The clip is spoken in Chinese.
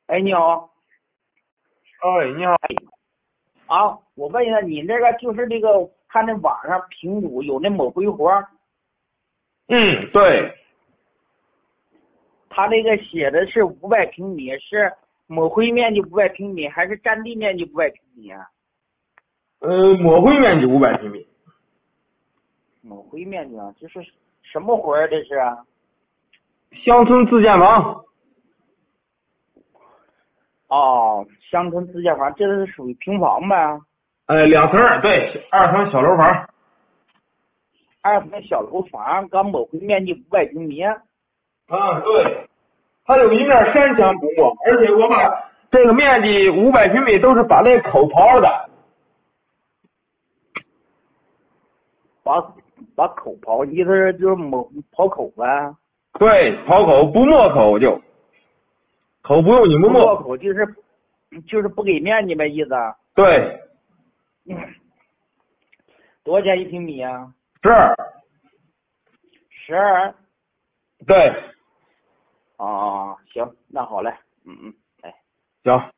哎，你好。 哎，你好。 啊，我问一下，你这个就是这个，看那网上评估有那某回活， 嗯，对。 他那个写的是500平米，是抹灰面积500平米，还是占地面积500平米啊？ 抹灰面积500平米。 抹灰面积啊，这是什么活儿？这是啊？ 乡村自建房。 哦，乡村自建房，这是属于平房呗 2层，对，2层小楼房。 ？2层小楼房，刚抹灰面积500平米。 啊，对，它有一面山墙不没，而且我把这个面积500平米都是把那口刨的。 把口刨，意思是就是刨口呗？ 对，刨口不没口就，口不用你们不过没。 口就是不给面积呗，意思。 对。 多少钱1平米啊 12。 ？12。 对。 哦，行，那好嘞。哎。 行。